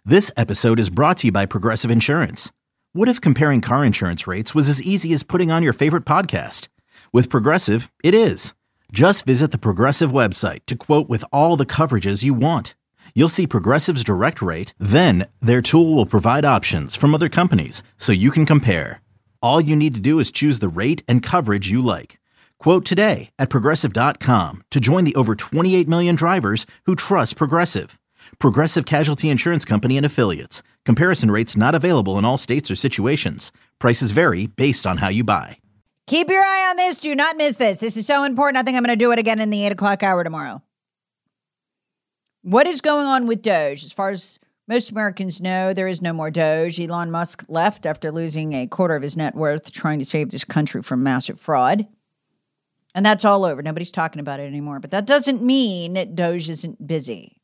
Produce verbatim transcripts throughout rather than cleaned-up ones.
This episode is brought to you by Progressive Insurance. What if comparing car insurance rates was as easy as putting on your favorite podcast? With Progressive, it is. Just visit the Progressive website to quote with all the coverages you want. You'll see Progressive's direct rate, then their tool will provide options from other companies so you can compare. All you need to do is choose the rate and coverage you like. Quote today at progressive dot com to join the over twenty-eight million drivers who trust Progressive. Progressive Casualty Insurance Company and Affiliates. Comparison rates not available in all states or situations. Prices vary based on how you buy. Keep your eye on this. Do not miss this. This is so important. I think I'm going to do it again in the eight o'clock hour tomorrow. What is going on with Doge? As far as most Americans know, there is no more Doge. Elon Musk left after losing a quarter of his net worth trying to save this country from massive fraud. And that's all over. Nobody's talking about it anymore. But that doesn't mean that Doge isn't busy.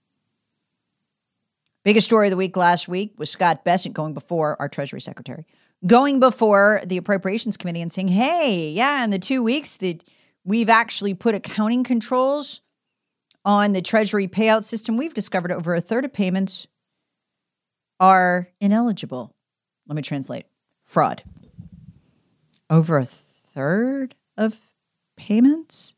Biggest story of the week last week was Scott Bessent going before our Treasury Secretary, going before the Appropriations Committee and saying, hey, yeah, in the two weeks that we've actually put accounting controls on the Treasury payout system, we've discovered over a third of payments are ineligible. Let me translate. Fraud. Over a third of payments?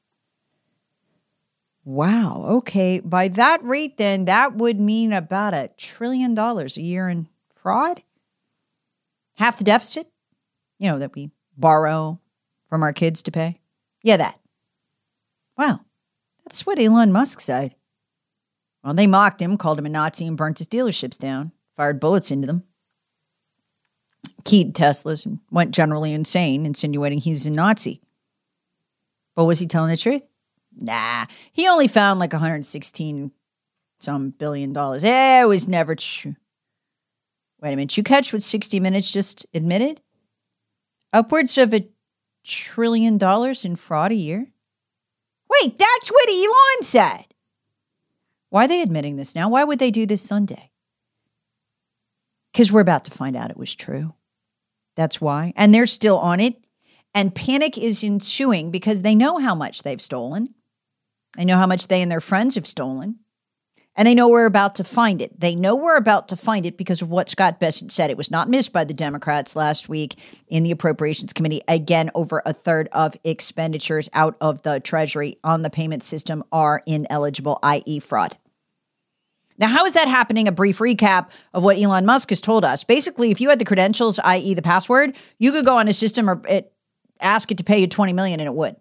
Wow. Okay. By that rate, then, that would mean about a trillion dollars a year in fraud. Half the deficit, you know, that we borrow from our kids to pay. Yeah, that. Wow. That's what Elon Musk said. Well, they mocked him, called him a Nazi, and burnt his dealerships down, fired bullets into them, keyed Teslas, and went generally insane, insinuating he's a Nazi. But was he telling the truth? Nah, he only found like one hundred sixteen some billion dollars. Eh, it was never true. Wait a minute, you catch what sixty minutes just admitted? Upwards of a trillion dollars in fraud a year? Wait, that's what Elon said. Why are they admitting this now? Why would they do this Sunday? Because we're about to find out it was true. That's why. And they're still on it. And panic is ensuing because they know how much they've stolen. They know how much they and their friends have stolen. And they know we're about to find it. They know we're about to find it because of what Scott Bessent said. It was not missed by the Democrats last week in the Appropriations Committee. Again, over a third of expenditures out of the Treasury on the payment system are ineligible, that is fraud. Now, how is that happening? A brief recap of what Elon Musk has told us. Basically, if you had the credentials, that is the password, you could go on a system or it, ask it to pay you twenty million dollars and it would.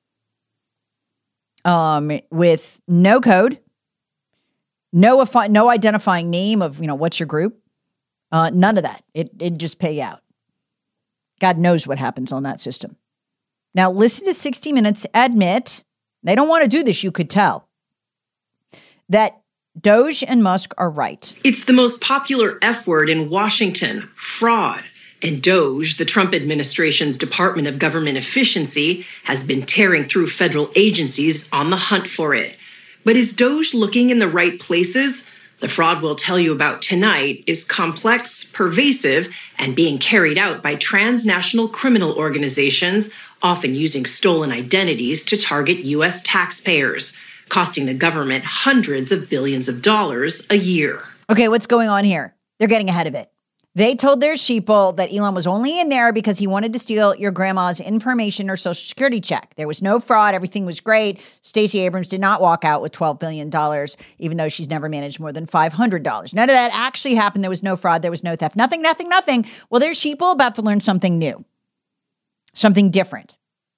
Um, with no code, no no identifying name of, you know, what's your group, uh, none of that. It it'd just pay you out. God knows what happens on that system. Now, listen to sixty minutes admit, they don't want to do this, you could tell, that Doge and Musk are right. It's the most popular F word in Washington, fraud. And Doge, the Trump administration's Department of Government Efficiency, has been tearing through federal agencies on the hunt for it. But is Doge looking in the right places? The fraud we'll tell you about tonight is complex, pervasive, and being carried out by transnational criminal organizations, often using stolen identities to target U S taxpayers, costing the government hundreds of billions of dollars a year. Okay, what's going on here? They're getting ahead of it. They told their sheeple that Elon was only in there because he wanted to steal your grandma's information or social security check. There was no fraud. Everything was great. Stacey Abrams did not walk out with twelve billion dollars, even though she's never managed more than five hundred dollars. None of that actually happened. There was no fraud. There was no theft. Nothing, nothing, nothing. Well, their sheeple about to learn something new, something different.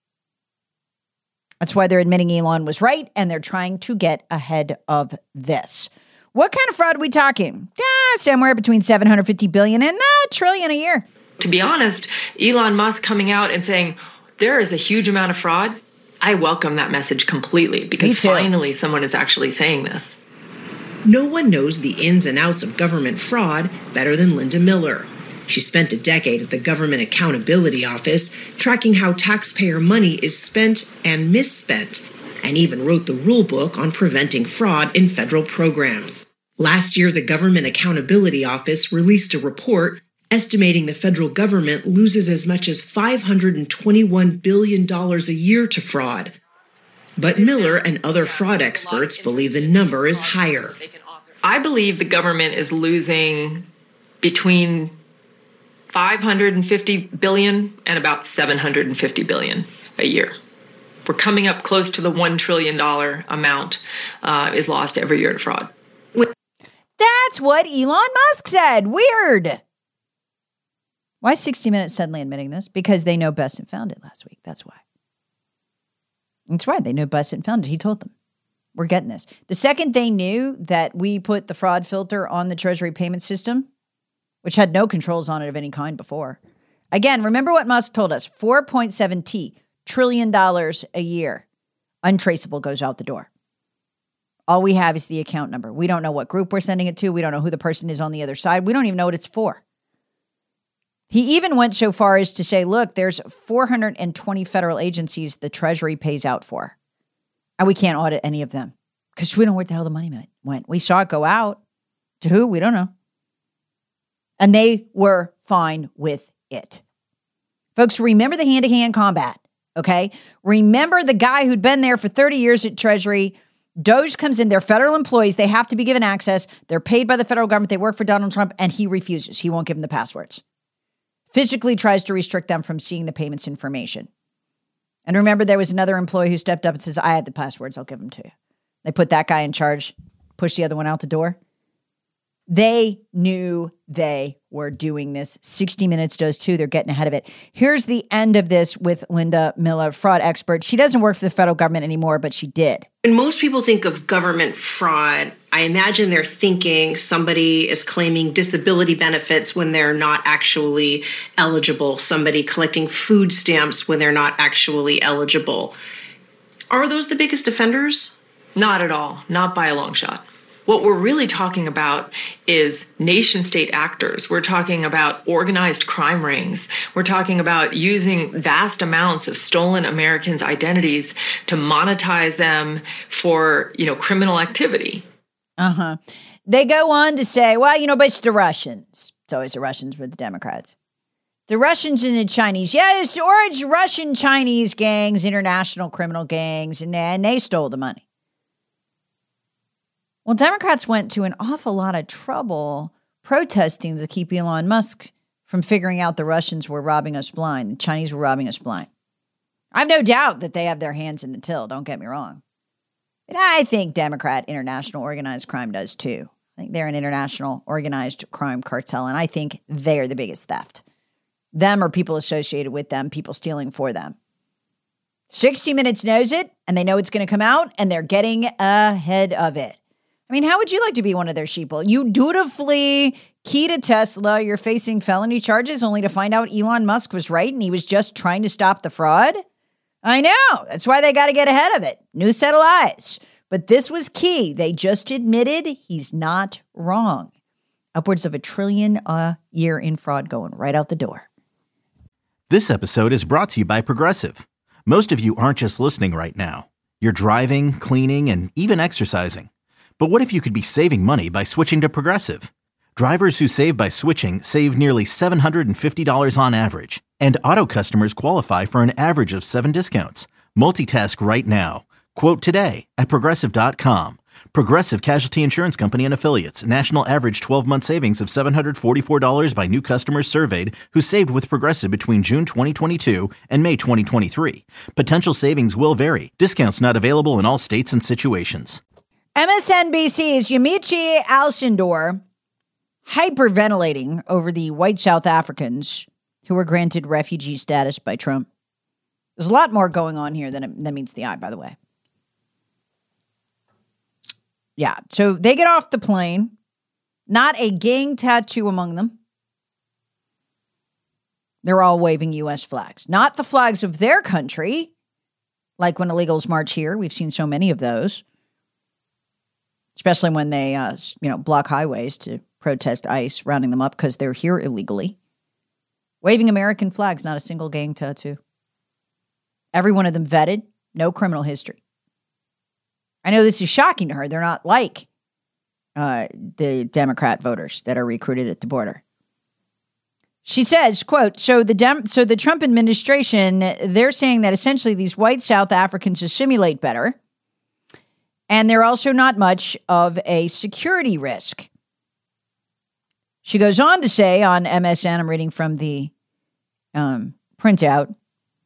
That's why they're admitting Elon was right, and they're trying to get ahead of this. What kind of fraud are we talking? Yeah, somewhere between seven hundred fifty billion dollars and a trillion a year. To be honest, Elon Musk coming out and saying there is a huge amount of fraud, I welcome that message completely because finally someone is actually saying this. No one knows the ins and outs of government fraud better than Linda Miller. She spent a decade at the Government Accountability Office tracking how taxpayer money is spent and misspent, and even wrote the rule book on preventing fraud in federal programs. Last year, the Government Accountability Office released a report estimating the federal government loses as much as five hundred twenty-one billion dollars a year to fraud. But Miller and other fraud experts believe the number is higher. I believe the government is losing between five hundred fifty billion dollars and about seven hundred fifty billion dollars a year. We're coming up close to the one trillion dollars amount uh, is lost every year to fraud. That's what Elon Musk said. Weird. Why is sixty minutes suddenly admitting this? Because they know Bessent found it last week. That's why. That's right. They know Bessent found it. He told them. We're getting this. The second they knew that we put the fraud filter on the Treasury payment system, which had no controls on it of any kind before. Again, remember what Musk told us, four point seven T, trillion dollars a year. Untraceable goes out the door. All we have is the account number. We don't know what group we're sending it to. We don't know who the person is on the other side. We don't even know what it's for. He even went so far as to say, look, there's four hundred twenty federal agencies the Treasury pays out for. And we can't audit any of them because we don't know where the hell the money went. We saw it go out. To who? We don't know. And they were fine with it. Folks, remember the hand-to-hand combat, okay? Remember the guy who'd been there for thirty years at Treasury. Doge comes in. They're federal employees. They have to be given access. They're paid by the federal government. They work for Donald Trump, and he refuses. He won't give them the passwords. Physically tries to restrict them from seeing the payments information. And remember, there was another employee who stepped up and says, I have the passwords. I'll give them to you. They put that guy in charge, push the other one out the door. They knew they were doing this. sixty minutes does too. They're getting ahead of it. Here's the end of this with Linda Miller, fraud expert. She doesn't work for the federal government anymore, but she did. When most people think of government fraud, I imagine they're thinking somebody is claiming disability benefits when they're not actually eligible, somebody collecting food stamps when they're not actually eligible. Are those the biggest offenders? Not at all. Not by a long shot. What we're really talking about is nation-state actors. We're talking about organized crime rings. We're talking about using vast amounts of stolen Americans' identities to monetize them for, you know, criminal activity. Uh-huh. They go on to say, well, you know, but it's the Russians. It's always the Russians with the Democrats. The Russians and the Chinese. Yes, or it's Russian-Chinese gangs, international criminal gangs, and, and they stole the money. Well, Democrats went to an awful lot of trouble protesting to keep Elon Musk from figuring out the Russians were robbing us blind. The Chinese were robbing us blind. I have no doubt that they have their hands in the till, don't get me wrong. But I think Democrat international organized crime does too. I think they're an international organized crime cartel, and I think they're the biggest theft. Them or people associated with them, people stealing for them. sixty minutes knows it, and they know it's going to come out, and they're getting ahead of it. I mean, how would you like to be one of their sheeple? You dutifully key to Tesla, you're facing felony charges only to find out Elon Musk was right and he was just trying to stop the fraud? I know. That's why they got to get ahead of it. New set of lies. But this was key. They just admitted he's not wrong. Upwards of a trillion a year in fraud going right out the door. This episode is brought to you by Progressive. Most of you aren't just listening right now. You're driving, cleaning, and even exercising. But what if you could be saving money by switching to Progressive? Drivers who save by switching save nearly seven hundred fifty dollars on average. And auto customers qualify for an average of seven discounts. Multitask right now. Quote today at Progressive dot com. Progressive Casualty Insurance Company and Affiliates. National average twelve-month savings of seven hundred forty-four dollars by new customers surveyed who saved with Progressive between June twenty twenty-two and May twenty twenty-three. Potential savings will vary. Discounts not available in all states and situations. M S N B C's Yamiche Alcindor hyperventilating over the white South Africans who were granted refugee status by Trump. There's a lot more going on here than, than meets the eye, by the way. Yeah, so they get off the plane, not a gang tattoo among them. They're all waving U S flags, not the flags of their country, like when illegals march here. We've seen so many of those. Especially when they, uh, you know, block highways to protest ICE, rounding them up because they're here illegally. Waving American flags, not a single gang tattoo. Every one of them vetted, no criminal history. I know this is shocking to her. They're not like uh, the Democrat voters that are recruited at the border. She says, quote, so the Dem- so the Trump administration, they're saying that essentially these white South Africans assimilate better. And they're also not much of a security risk. She goes on to say on M S N, I'm reading from the um, printout,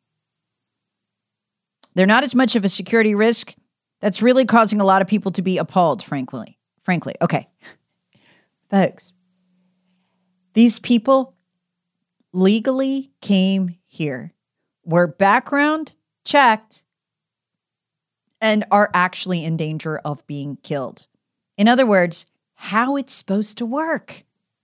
they're not as much of a security risk. That's really causing a lot of people to be appalled, frankly. Frankly. Okay. Folks, these people legally came here, were background checked, and are actually in danger of being killed. In other words, how it's supposed to work.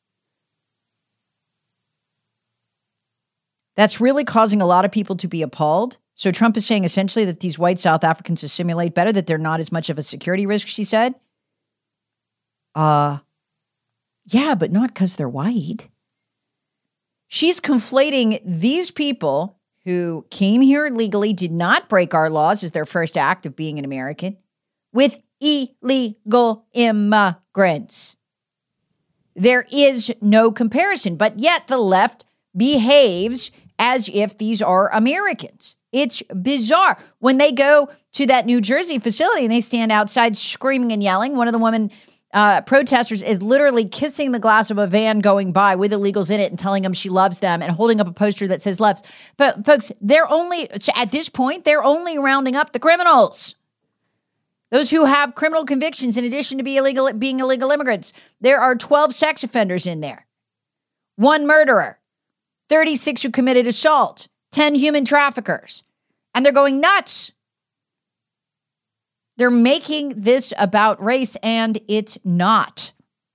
That's really causing a lot of people to be appalled. So Trump is saying essentially that these white South Africans assimilate better, that they're not as much of a security risk, she said. Uh, yeah, but not because they're white. She's conflating these people who came here illegally, did not break our laws as their first act of being an American, with illegal immigrants. There is no comparison, but yet the left behaves as if these are Americans. It's bizarre. When they go to that New Jersey facility and they stand outside screaming and yelling, one of the women uh, protesters is literally kissing the glass of a van going by with illegals in it and telling them she loves them and holding up a poster that says loves. But folks, they're only, at this point, they're only rounding up the criminals. Those who have criminal convictions in addition to be illegal, being illegal immigrants. There are twelve sex offenders in there. One murderer. thirty-six who committed assault. ten human traffickers. And they're going nuts. They're making this about race, and it's not.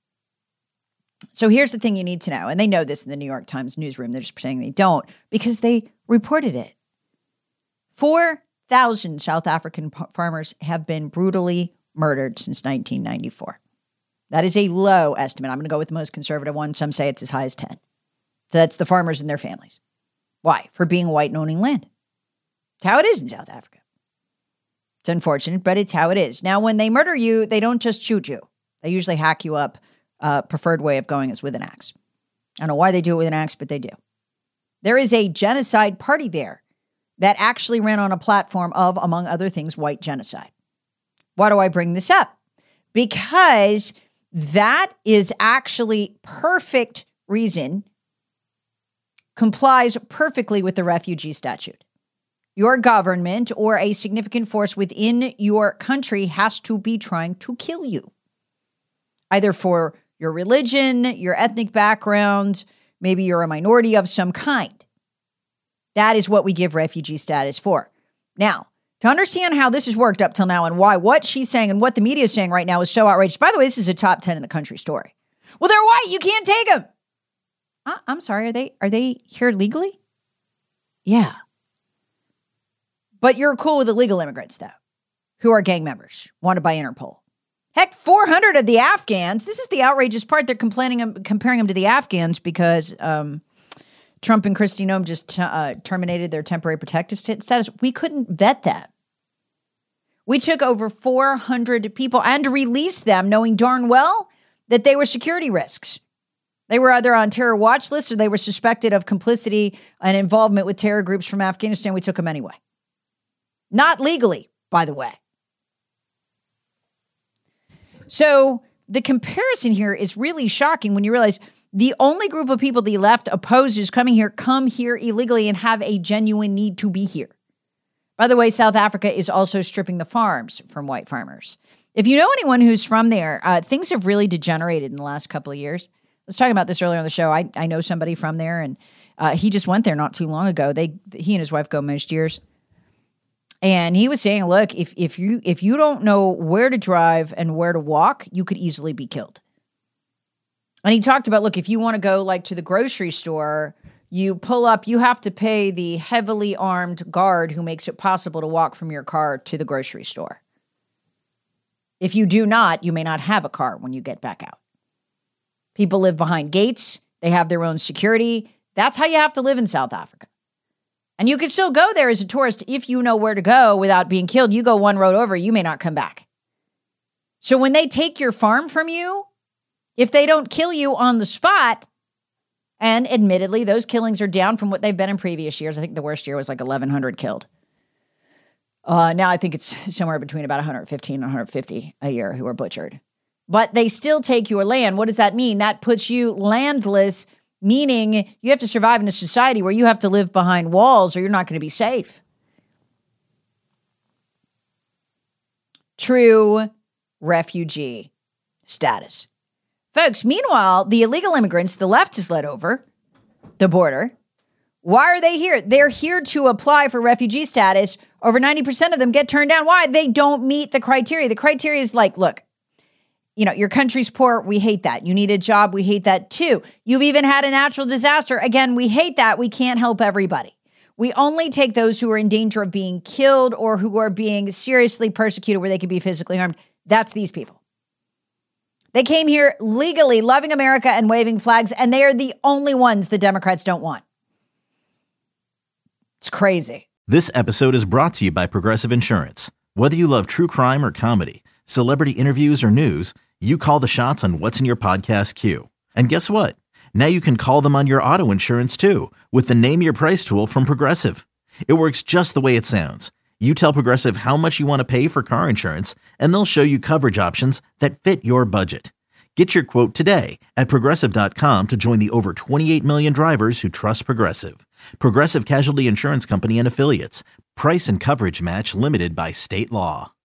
So here's the thing you need to know, and they know this in the New York Times newsroom. They're just pretending they don't because they reported it. four thousand South African farmers have been brutally murdered since nineteen ninety-four. That is a low estimate. I'm going to go with the most conservative one. Some say it's as high as ten. So that's the farmers and their families. Why? For being white and owning land. It's how it is in South Africa. It's unfortunate, but it's how it is. Now, when they murder you, they don't just shoot you. They usually hack you up. Uh, preferred way of going is with an axe. I don't know why they do it with an axe, but they do. There is a genocide party there that actually ran on a platform of, among other things, white genocide. Why do I bring this up? Because that is actually perfect reason, complies perfectly with the refugee statute. Your government or a significant force within your country has to be trying to kill you, either for your religion, your ethnic background, maybe you're a minority of some kind. That is what we give refugee status for. Now, to understand how this has worked up till now and why what she's saying and what the media is saying right now is so outrageous. By the way, this is a top ten in the country story. Well, they're white. You can't take them. Uh, I'm sorry. Are they, are they here legally? Yeah. But you're cool with illegal immigrants, though, who are gang members, wanted by Interpol. Heck, four hundred of the Afghans, this is the outrageous part, they're complaining, comparing them to the Afghans because um, Trump and Kristi Noem just t- uh, terminated their temporary protective status. We couldn't vet that. We took over four hundred people and released them knowing darn well that they were security risks. They were either on terror watch lists or they were suspected of complicity and involvement with terror groups from Afghanistan. We took them anyway. Not legally, by the way. So the comparison here is really shocking when you realize the only group of people the left opposes coming here come here illegally and have a genuine need to be here. By the way, South Africa is also stripping the farms from white farmers. If you know anyone who's from there, uh, things have really degenerated in the last couple of years. I was talking about this earlier on the show. I, I know somebody from there, and uh, he just went there not too long ago. They he and his wife go most years. And he was saying, look, if if you if you don't know where to drive and where to walk, you could easily be killed. And he talked about, look, if you want to go like to the grocery store, you pull up, you have to pay the heavily armed guard who makes it possible to walk from your car to the grocery store. If you do not, you may not have a car when you get back out. People live behind gates. They have their own security. That's how you have to live in South Africa. And you can still go there as a tourist if you know where to go without being killed. You go one road over, you may not come back. So when they take your farm from you, if they don't kill you on the spot, and admittedly, those killings are down from what they've been in previous years. I think the worst year was like eleven hundred killed. Uh, now I think it's somewhere between about one hundred fifteen and one hundred fifty a year who are butchered. But they still take your land. What does that mean? That puts you landless, meaning you have to survive in a society where you have to live behind walls or you're not going to be safe. True refugee status. Folks, meanwhile, the illegal immigrants the left has let over the border. Why are they here? They're here to apply for refugee status. Over ninety percent of them get turned down. Why? They don't meet the criteria. The criteria is like, look, you know, your country's poor. We hate that. You need a job. We hate that too. You've even had a natural disaster. Again, we hate that. We can't help everybody. We only take those who are in danger of being killed or who are being seriously persecuted where they could be physically harmed. That's these people. They came here legally, loving America and waving flags, and they are the only ones the Democrats don't want. It's crazy. This episode is brought to you by Progressive Insurance. Whether you love true crime or comedy, celebrity interviews or news, you call the shots on what's in your podcast queue. And guess what? Now you can call them on your auto insurance too with the Name Your Price tool from Progressive. It works just the way it sounds. You tell Progressive how much you want to pay for car insurance, and they'll show you coverage options that fit your budget. Get your quote today at Progressive dot com to join the over twenty-eight million drivers who trust Progressive. Progressive Casualty Insurance Company and Affiliates. Price and coverage match limited by state law.